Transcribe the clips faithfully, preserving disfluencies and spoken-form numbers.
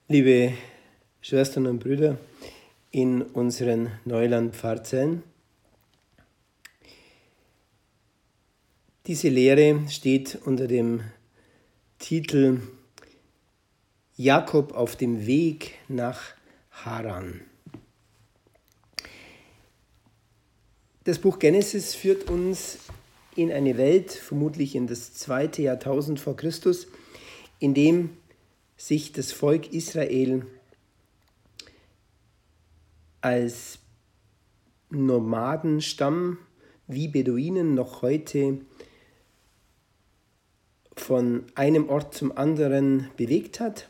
Liebe Schwestern und Brüder in unseren Neuland-Pfarrzellen, diese Lehre steht unter dem Titel Jakob auf dem Weg nach Haran. Das Buch Genesis führt uns in eine Welt, vermutlich in das zweite Jahrtausend vor Christus, in dem sich das Volk Israel als Nomadenstamm wie Beduinen noch heute von einem Ort zum anderen bewegt hat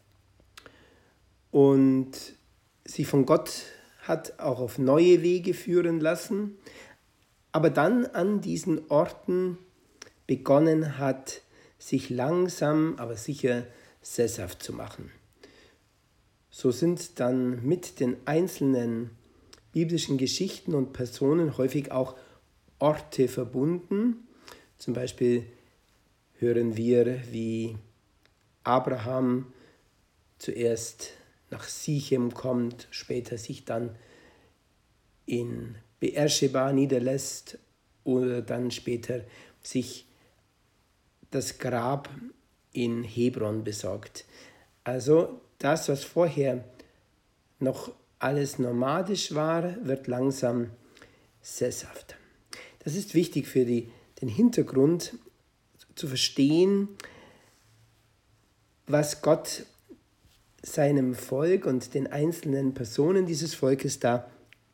und sich von Gott hat auch auf neue Wege führen lassen, aber dann an diesen Orten begonnen hat, sich langsam, aber sicher sesshaft zu machen. So sind dann mit den einzelnen biblischen Geschichten und Personen häufig auch Orte verbunden. Zum Beispiel hören wir, wie Abraham zuerst nach Sichem kommt, später sich dann in Beersheba niederlässt oder dann später sich das Grab in Hebron besorgt. Also das, was vorher noch alles nomadisch war, wird langsam sesshaft. Das ist wichtig für die, den Hintergrund zu verstehen, was Gott seinem Volk und den einzelnen Personen dieses Volkes da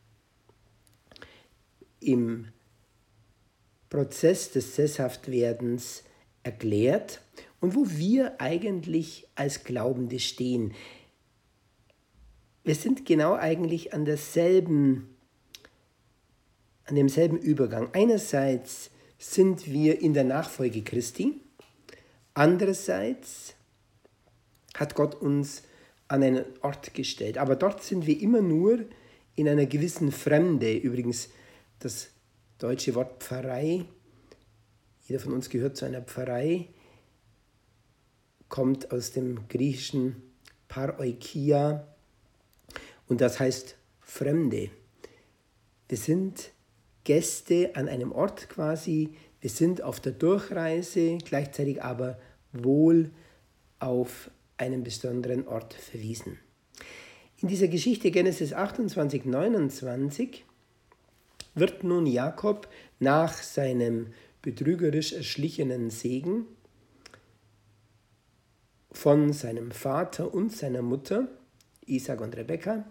im Prozess des Sesshaftwerdens erklärt und wo wir eigentlich als Glaubende stehen. Wir sind genau eigentlich an derselben, an demselben Übergang. Einerseits sind wir in der Nachfolge Christi, andererseits hat Gott uns an einen Ort gestellt. Aber dort sind wir immer nur in einer gewissen Fremde. Übrigens, das deutsche Wort Pfarrei, jeder von uns gehört zu einer Pfarrei, kommt aus dem griechischen Paroikia und das heißt Fremde. Wir sind Gäste an einem Ort quasi, wir sind auf der Durchreise, gleichzeitig aber wohl auf einen besonderen Ort verwiesen. In dieser Geschichte Genesis achtundzwanzig, neunundzwanzig wird nun Jakob nach seinem betrügerisch erschlichenen Segen von seinem Vater und seiner Mutter, Isaac und Rebekka,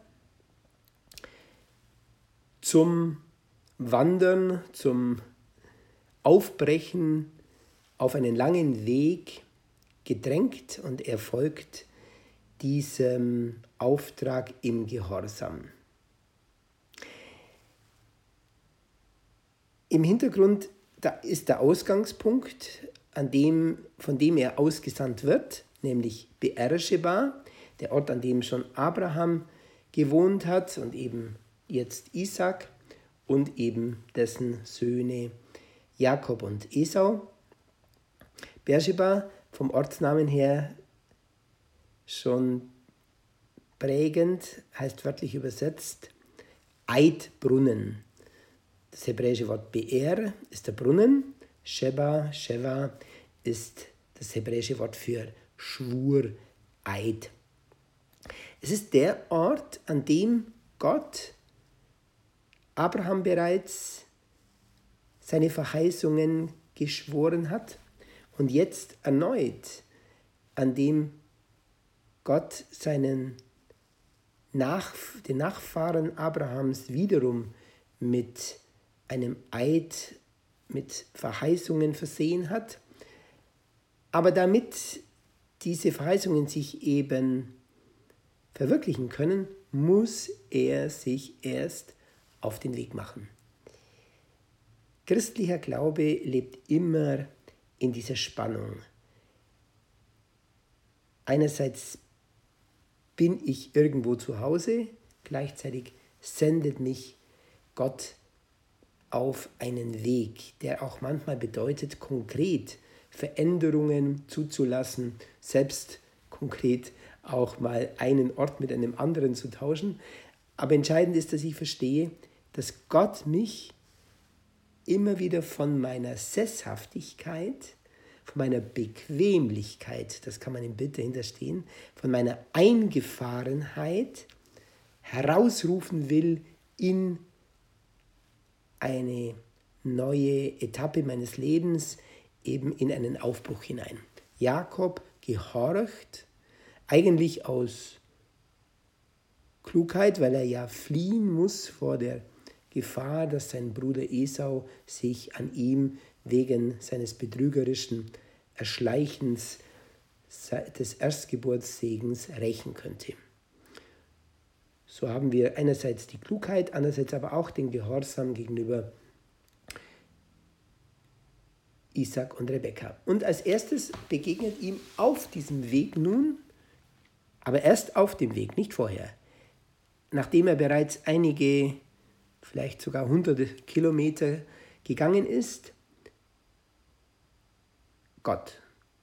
zum Wandern, zum Aufbrechen auf einen langen Weg gedrängt und er folgt diesem Auftrag im Gehorsam. Im Hintergrund da ist der Ausgangspunkt, an dem, von dem er ausgesandt wird, nämlich Beersheba, der Ort, an dem schon Abraham gewohnt hat und eben jetzt Isaac und eben dessen Söhne Jakob und Esau. Beersheba vom Ortsnamen her schon prägend, heißt wörtlich übersetzt Eidbrunnen. Das hebräische Wort Beer ist der Brunnen, Sheba, Sheva ist das hebräische Wort für Schwur, Eid. Es ist der Ort, an dem Gott Abraham bereits seine Verheißungen geschworen hat und jetzt erneut, an dem Gott seinen Nach, den Nachfahren Abrahams wiederum mit einem Eid, mit Verheißungen versehen hat. Aber damit diese Verheißungen sich eben verwirklichen können, muss er sich erst auf den Weg machen. Christlicher Glaube lebt immer in dieser Spannung. Einerseits bin ich irgendwo zu Hause, gleichzeitig sendet mich Gott auf einen Weg, der auch manchmal bedeutet, konkret Veränderungen zuzulassen, selbst konkret auch mal einen Ort mit einem anderen zu tauschen. Aber entscheidend ist, dass ich verstehe, dass Gott mich immer wieder von meiner Sesshaftigkeit, von meiner Bequemlichkeit, das kann man im Bild dahinter stehen, von meiner Eingefahrenheit herausrufen will in eine neue Etappe meines Lebens, eben in einen Aufbruch hinein. Jakob gehorcht, eigentlich aus Klugheit, weil er ja fliehen muss vor der Gefahr, dass sein Bruder Esau sich an ihm wegen seines betrügerischen Erschleichens des Erstgeburtssegens rächen könnte. So haben wir einerseits die Klugheit, andererseits aber auch den Gehorsam gegenüber Isaac und Rebekka. Und als erstes begegnet ihm auf diesem Weg nun, aber erst auf dem Weg, nicht vorher, nachdem er bereits einige, vielleicht sogar hunderte Kilometer gegangen ist, Gott.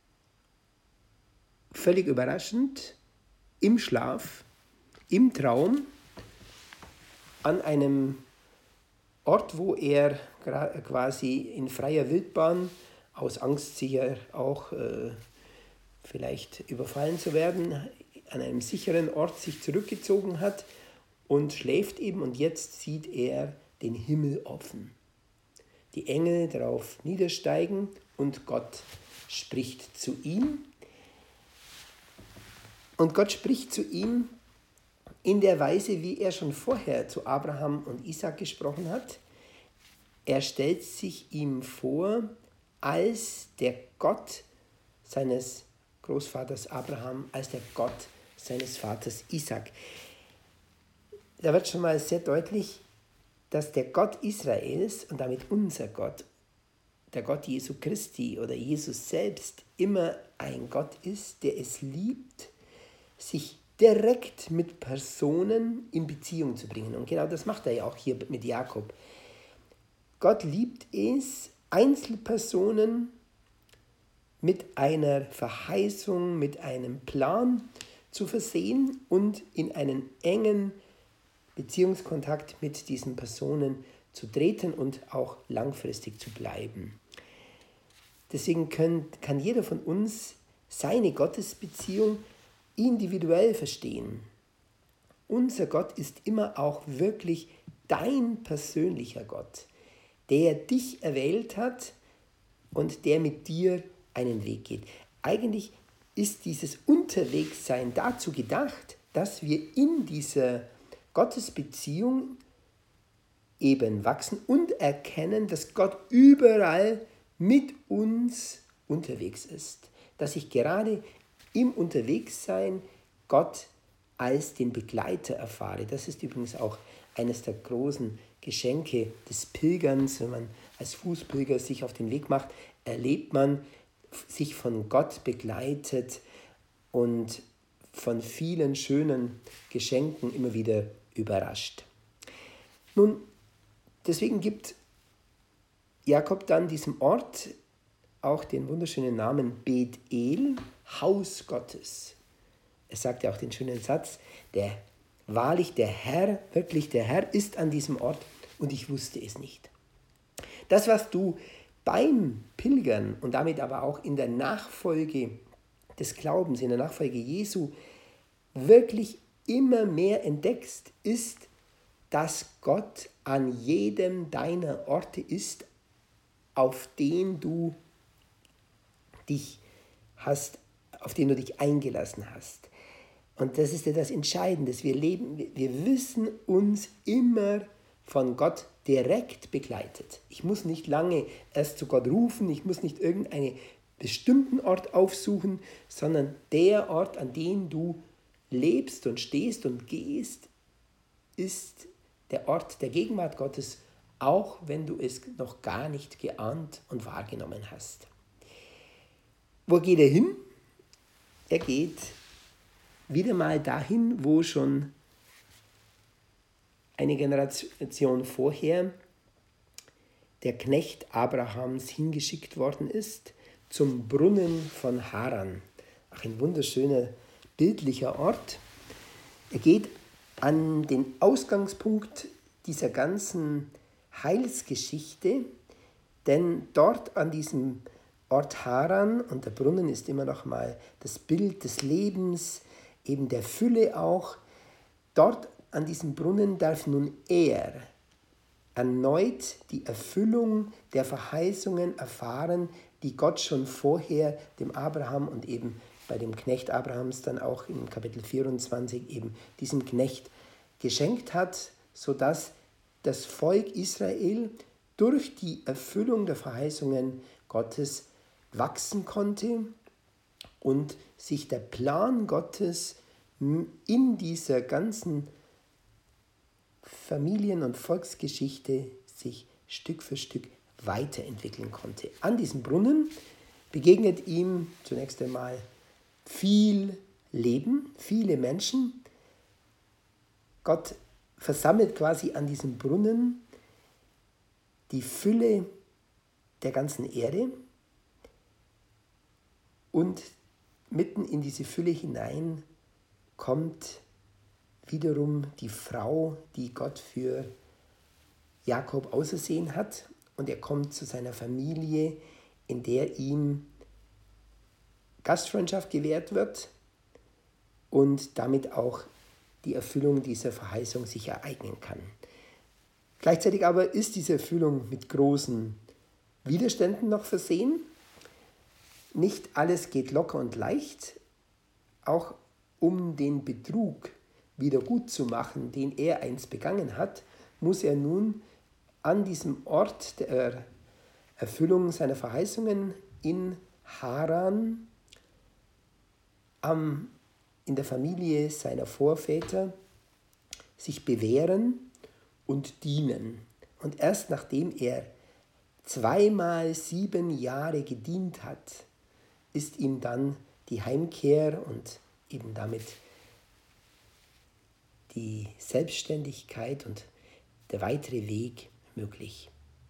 Völlig überraschend, im Schlaf, im Traum, an einem Ort, wo er quasi in freier Wildbahn, aus Angst sicher auch äh, vielleicht überfallen zu werden, an einem sicheren Ort sich zurückgezogen hat und schläft eben, und jetzt sieht er den Himmel offen. Die Engel darauf niedersteigen und Gott spricht zu ihm. Und Gott spricht zu ihm in der Weise, wie er schon vorher zu Abraham und Isaac gesprochen hat. Er stellt sich ihm vor als der Gott seines Großvaters Abraham, als der Gott seines Vaters Isaac. Da wird schon mal sehr deutlich, dass der Gott Israels und damit unser Gott, der Gott Jesu Christi oder Jesus selbst, immer ein Gott ist, der es liebt, sich direkt mit Personen in Beziehung zu bringen. Und genau das macht er ja auch hier mit Jakob. Gott liebt es, Einzelpersonen mit einer Verheißung, mit einem Plan zu versehen und in einen engen Beziehungskontakt mit diesen Personen zu treten und auch langfristig zu bleiben. Deswegen können, kann jeder von uns seine Gottesbeziehung individuell verstehen. Unser Gott ist immer auch wirklich dein persönlicher Gott, der dich erwählt hat und der mit dir einen Weg geht. Eigentlich ist dieses Unterwegssein dazu gedacht, dass wir in dieser Gottesbeziehung eben wachsen und erkennen, dass Gott überall mit uns unterwegs ist. Dass ich gerade im Unterwegssein Gott als den Begleiter erfahre. Das ist übrigens auch eines der großen Geschenke des Pilgerns. Wenn man als Fußpilger sich auf den Weg macht, erlebt man sich von Gott begleitet und von vielen schönen Geschenken immer wieder überrascht. Nun, deswegen gibt Jakob dann diesem Ort auch den wunderschönen Namen Bethel, Haus Gottes. Er sagt ja auch den schönen Satz, der wahrlich der Herr, wirklich der Herr ist an diesem Ort und ich wusste es nicht. Das, was du beim Pilgern und damit aber auch in der Nachfolge des Glaubens, in der Nachfolge Jesu wirklich immer mehr entdeckst, ist, dass Gott an jedem deiner Orte ist, auf den du dich hast, auf den du dich eingelassen hast. Und das ist ja das Entscheidende. Wir leben, wir wissen uns immer von Gott direkt begleitet. Ich muss nicht lange erst zu Gott rufen, ich muss nicht irgendeinen bestimmten Ort aufsuchen, sondern der Ort, an dem du lebst und stehst und gehst, ist der Ort der Gegenwart Gottes, auch wenn du es noch gar nicht geahnt und wahrgenommen hast. Wo geht er hin? Er geht wieder mal dahin, wo schon eine Generation vorher der Knecht Abrahams hingeschickt worden ist, zum Brunnen von Haran. Ach, ein wunderschöner bildlicher Ort. Er geht an den Ausgangspunkt dieser ganzen Heilsgeschichte, denn dort an diesem Ort Haran, und der Brunnen ist immer noch mal das Bild des Lebens, eben der Fülle auch, dort an diesem Brunnen darf nun er erneut die Erfüllung der Verheißungen erfahren, die Gott schon vorher dem Abraham und eben bei dem Knecht Abrahams dann auch in Kapitel vierundzwanzig eben diesem Knecht geschenkt hat, sodass das Volk Israel durch die Erfüllung der Verheißungen Gottes wachsen konnte und sich der Plan Gottes in dieser ganzen Familien- und Volksgeschichte sich Stück für Stück weiterentwickeln konnte. An diesem Brunnen begegnet ihm zunächst einmal viel Leben, viele Menschen. Gott versammelt quasi an diesem Brunnen die Fülle der ganzen Erde und mitten in diese Fülle hinein kommt wiederum die Frau, die Gott für Jakob ausersehen hat, und er kommt zu seiner Familie, in der ihm Gastfreundschaft gewährt wird und damit auch die Erfüllung dieser Verheißung sich ereignen kann. Gleichzeitig aber ist diese Erfüllung mit großen Widerständen noch versehen. Nicht alles geht locker und leicht, auch um den Betrug wieder gut zu machen, den er einst begangen hat, muss er nun an diesem Ort der Erfüllung seiner Verheißungen in Haran, am, in der Familie seiner Vorväter, sich bewähren und dienen. Und erst nachdem er zweimal sieben Jahre gedient hat, ist ihm dann die Heimkehr und eben damit die Selbstständigkeit und der weitere Weg möglich.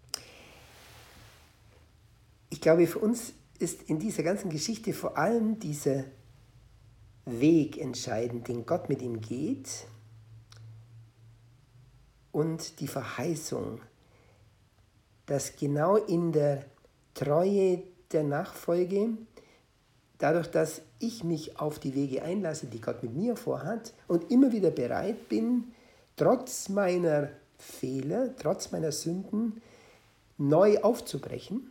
Ich glaube, für uns ist in dieser ganzen Geschichte vor allem dieser Weg entscheidend, den Gott mit ihm geht, und die Verheißung, dass genau in der Treue der Nachfolge, dadurch, dass ich mich auf die Wege einlasse, die Gott mit mir vorhat und immer wieder bereit bin, trotz meiner Fehler, trotz meiner Sünden, neu aufzubrechen,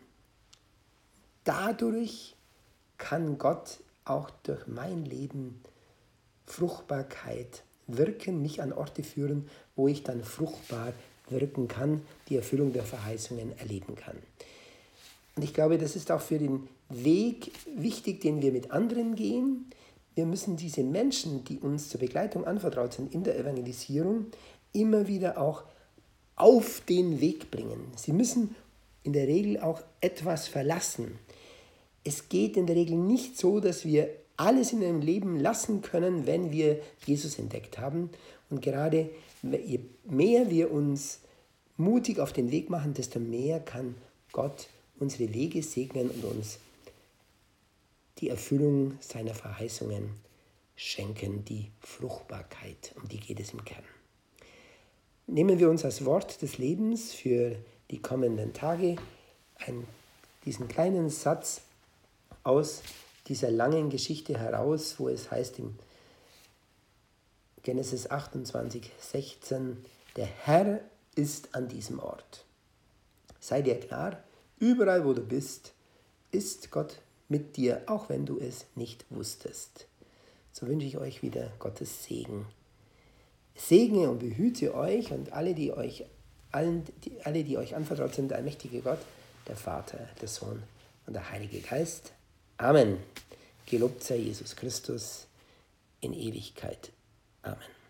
dadurch kann Gott auch durch mein Leben Fruchtbarkeit wirken, mich an Orte führen, wo ich dann fruchtbar wirken kann, die Erfüllung der Verheißungen erleben kann. Und ich glaube, das ist auch für den Weg wichtig, den wir mit anderen gehen. Wir müssen diese Menschen, die uns zur Begleitung anvertraut sind in der Evangelisierung, immer wieder auch auf den Weg bringen. Sie müssen in der Regel auch etwas verlassen. Es geht in der Regel nicht so, dass wir alles in einem Leben lassen können, wenn wir Jesus entdeckt haben. Und gerade je mehr wir uns mutig auf den Weg machen, desto mehr kann Gott unsere Wege segnen und uns die Erfüllung seiner Verheißungen schenken, die Fruchtbarkeit, um die geht es im Kern. Nehmen wir uns als Wort des Lebens für die kommenden Tage einen, diesen kleinen Satz aus dieser langen Geschichte heraus, wo es heißt im Genesis achtundzwanzig, sechzehn, der Herr ist an diesem Ort. Sei dir klar, überall wo du bist, ist Gott mit dir, auch wenn du es nicht wusstest. So wünsche ich euch wieder Gottes Segen. Segne und behüte euch und alle, die euch, allen, die, alle, die euch anvertraut sind, der allmächtige Gott, der Vater, der Sohn und der Heilige Geist. Amen. Gelobt sei Jesus Christus in Ewigkeit. Amen.